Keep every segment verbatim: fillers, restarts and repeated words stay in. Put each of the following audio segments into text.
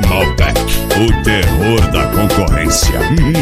Malbec, o terror da concorrência.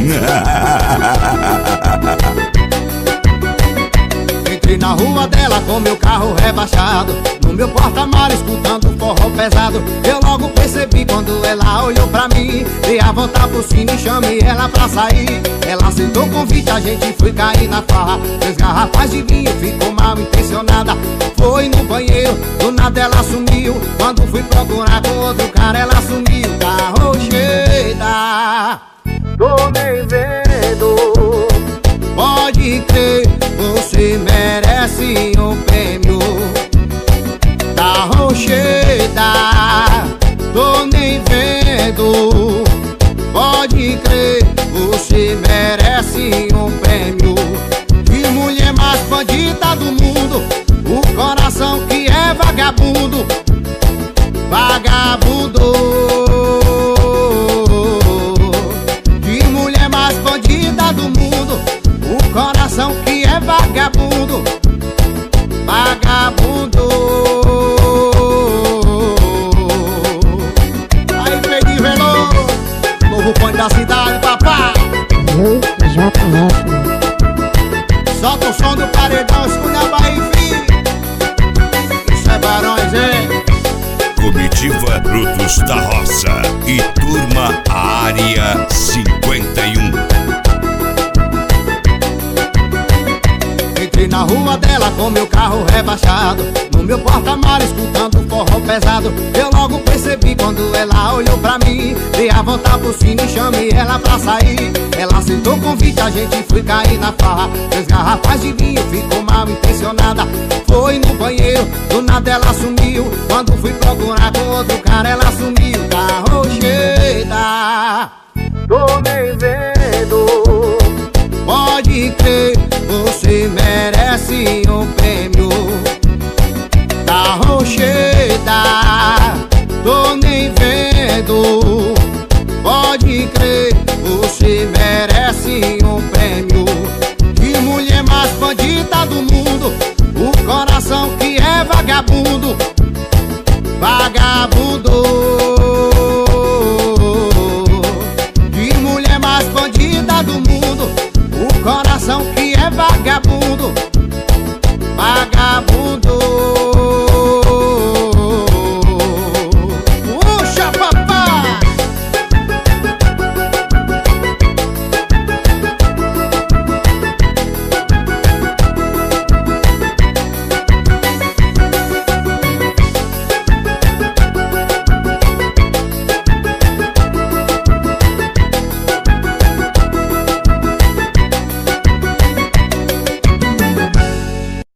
Entrei na rua dela com meu carro rebaixado, no meu porta-malas escutando forró pesado. Eu logo percebi quando ela olhou pra mim, dei a volta por cima e chamei ela pra sair. Ela aceitou o convite, a gente foi cair na farra. Três garrafas de vinho, ficou mal intencionada. Foi no banheiro, do nada ela sumiu. Quando fui procurar com outro cara, ela sumiu. Carro cheia, tô nem vendo. Pode crer, você merece um prêmio. Tá rocheda, tô nem vendo. Pode crer, você merece um prêmio. Que mulher mais bandida do mundo, o coração que é vagabundo. Vagabundo. Que mulher mais bandida do mundo, o coração que é vagabundo. Vagabundo. Aí, Pedro Veloso, novo ponto da cidade, papai. Eu, J F. Solta o som do paredão, escuta a Bahia, filho. Isso é Barões, hein? Comitiva Brutos da Roça e Turma Área cinquenta e um. Entrei na rua dela com meu carro rebaixado, no meu porta-malas escutando forró pesado. Eu logo percebi quando ela olhou pra mim, dei a volta por cima e chamei ela pra sair. Ela aceitou o convite, a gente foi cair na farra. Três garrafas de vinho, ficou mal intencionada. Foi no banheiro, do nada ela sumiu. Quando fui procurar com outro cara, ela sumiu. Carro cheia, tô nem vendo. Pode crer, você merece um prêmio. Tá rocheda, tô nem vendo. Pode crer, você merece um prêmio. Que mulher mais bandida do mundo, o coração que é vagabundo. Vagabundo.